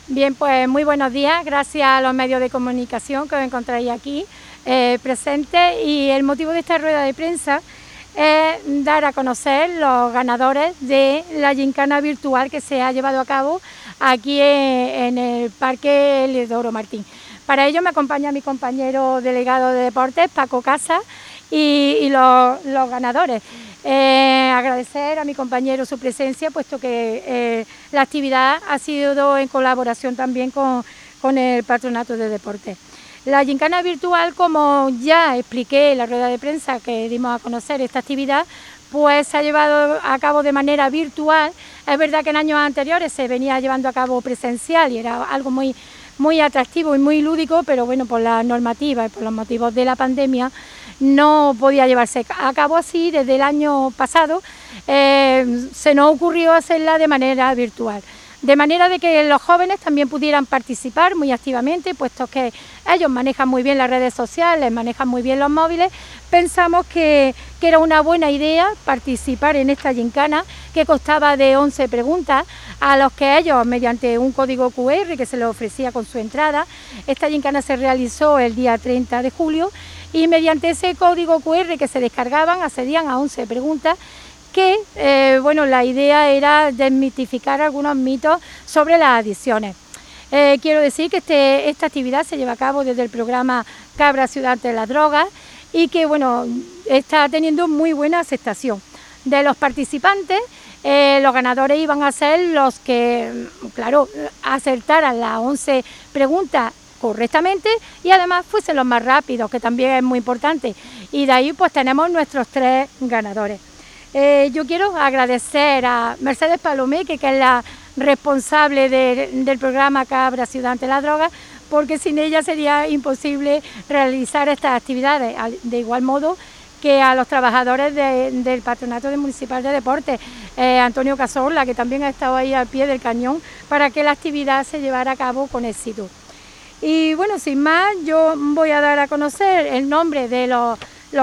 Bien, pues muy buenos días, gracias a los medios de comunicación que os encontráis aquí presentes, y el motivo de esta rueda de prensa es dar a conocer los ganadores de la gincana virtual que se ha llevado a cabo aquí en el Parque Eleodoro Martín. Para ello me acompaña mi compañero delegado de deportes, Paco Casas, y los ganadores. Agradecer a mi compañero su presencia, puesto que la actividad ha sido en colaboración también con el Patronato de Deportes. La gincana virtual, como ya expliqué en la rueda de prensa que dimos a conocer esta actividad, pues se ha llevado a cabo de manera virtual. Es verdad que en años anteriores se venía llevando a cabo presencial y era algo muy atractivo y muy lúdico, pero bueno, por la normativa y por los motivos de la pandemia no podía llevarse a cabo así. Desde el año pasado se nos ocurrió hacerla de manera virtual, de manera de que los jóvenes también pudieran participar muy activamente, puesto que ellos manejan muy bien las redes sociales, manejan muy bien los móviles. Pensamos que era una buena idea participar en esta gincana, que constaba de 11 preguntas, a los que ellos, mediante un código QR que se les ofrecía con su entrada. Esta gincana se realizó el día 30 de julio y mediante ese código QR que se descargaban accedían a 11 preguntas que, la idea era desmitificar algunos mitos sobre las adicciones. Quiero decir que esta actividad se lleva a cabo desde el programa Cabra Ciudad ante las drogas y que está teniendo muy buena aceptación. De los participantes, los ganadores iban a ser los que, acertaran las 11 preguntas correctamente y además fuesen los más rápidos, que también es muy importante. Y de ahí pues tenemos nuestros 3 ganadores. Yo quiero agradecer a Mercedes Palomeque, que es la responsable del programa Cabra Ciudad ante la droga, porque sin ella sería imposible realizar estas actividades, de igual modo que a los trabajadores del Patronato Municipal de Deportes, Antonio Cazorla, que también ha estado ahí al pie del cañón para que la actividad se llevara a cabo con éxito. Y bueno, sin más, yo voy a dar a conocer el nombre de los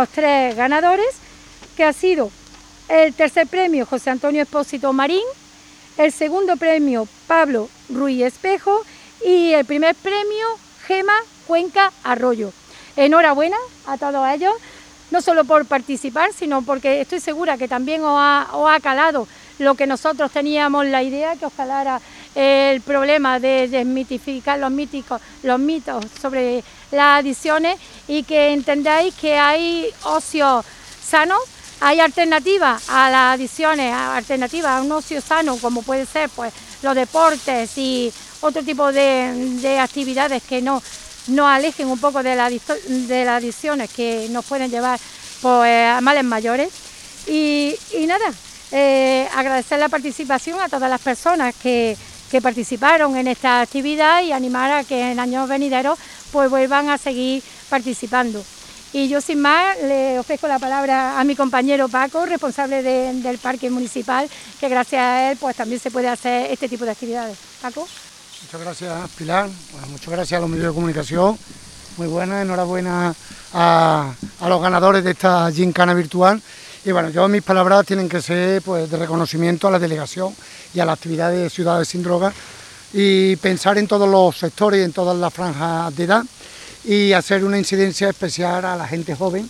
3 ganadores, que ha sido el tercer premio José Antonio Expósito Marín, el segundo premio Pablo Ruiz Espejo y el primer premio Gema Cuenca Arroyo. Enhorabuena a todos ellos, no solo por participar, sino porque estoy segura que también os ha calado lo que nosotros teníamos la idea, que os calara el problema de desmitificar los mitos sobre las adicciones, y que entendáis que hay ocio sano. Hay alternativas a las adicciones, alternativas a un ocio sano, como puede ser pues los deportes y otro tipo de actividades que nos alejen un poco de las adicciones que nos pueden llevar pues a males mayores. Y nada, agradecer la participación a todas las personas que participaron en esta actividad y animar a que en años venideros pues vuelvan a seguir participando. Y yo sin más le ofrezco la palabra a mi compañero Paco, responsable del Parque Municipal, que gracias a él pues también se puede hacer este tipo de actividades. Paco. Muchas gracias, Pilar. Bueno, muchas gracias a los medios de comunicación. Muy buena, enhorabuena a los ganadores de esta gincana virtual. Y bueno, mis palabras tienen que ser pues de reconocimiento a la delegación y a la actividad de Ciudades Sin Drogas, y pensar en todos los sectores y en todas las franjas de edad, y hacer una incidencia especial a la gente joven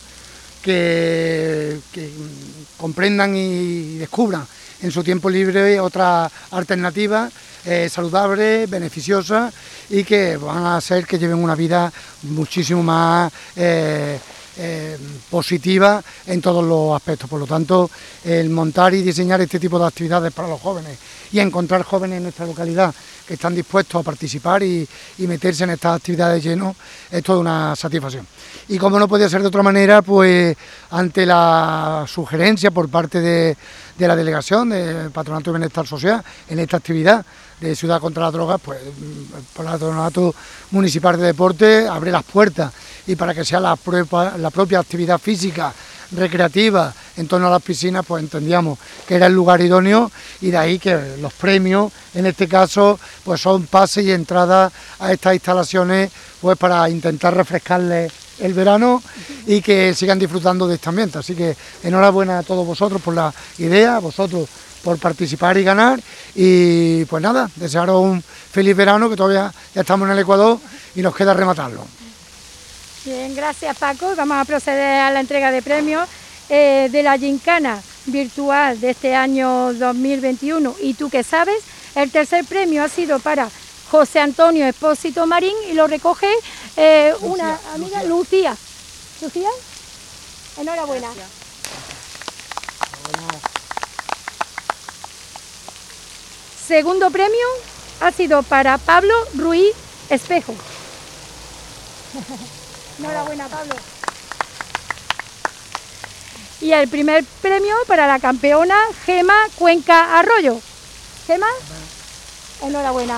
que comprendan y descubran en su tiempo libre otras alternativas saludables, beneficiosas, y que van a hacer que lleven una vida muchísimo más positiva en todos los aspectos. Por lo tanto, el montar y diseñar este tipo de actividades para los jóvenes y encontrar jóvenes en nuestra localidad que están dispuestos a participar y meterse en estas actividades lleno es toda una satisfacción. Y como no podía ser de otra manera, pues ante la sugerencia por parte de la delegación del Patronato de Bienestar Social en esta actividad de Ciudad contra las Drogas, pues el Patronato Municipal de Deportes abre las puertas, y para que sea la propia actividad física recreativa en torno a las piscinas, pues entendíamos que era el lugar idóneo, y de ahí que los premios en este caso pues son pases y entradas a estas instalaciones, pues para intentar refrescarles el verano y que sigan disfrutando de este ambiente. Así que enhorabuena a todos vosotros por la idea, a vosotros por participar y ganar. Y pues nada, desearos un feliz verano, que todavía ya estamos en el Ecuador y nos queda rematarlo. Bien, gracias Paco. Vamos a proceder a la entrega de premios de la gincana virtual de este año 2021. ¿Y tú qué sabes? El tercer premio ha sido para José Antonio Expósito Marín y lo recoge una amiga, Lucía. ¿Lucía? Enhorabuena. Gracias. Segundo premio ha sido para Pablo Ruiz Espejo. Enhorabuena, Pablo. Y el primer premio para la campeona Gema Cuenca Arroyo. Gema, enhorabuena.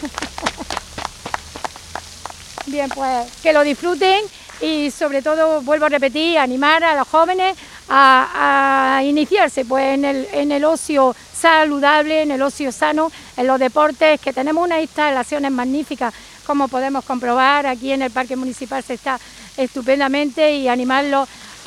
Bien, pues que lo disfruten y sobre todo, vuelvo a repetir, animar a los jóvenes a iniciarse pues en el ocio saludable, en el ocio sano, en los deportes, que tenemos unas instalaciones magníficas, como podemos comprobar aquí en el Parque Municipal se está estupendamente, y animarlos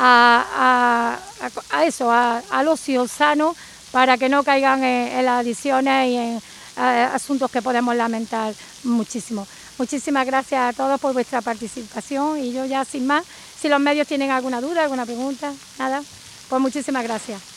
a eso, al ocio sano, para que no caigan en las adicciones y en asuntos que podemos lamentar muchísimo. Muchísimas gracias a todos por vuestra participación, y yo ya sin más, si los medios tienen alguna duda, alguna pregunta, nada, pues muchísimas gracias.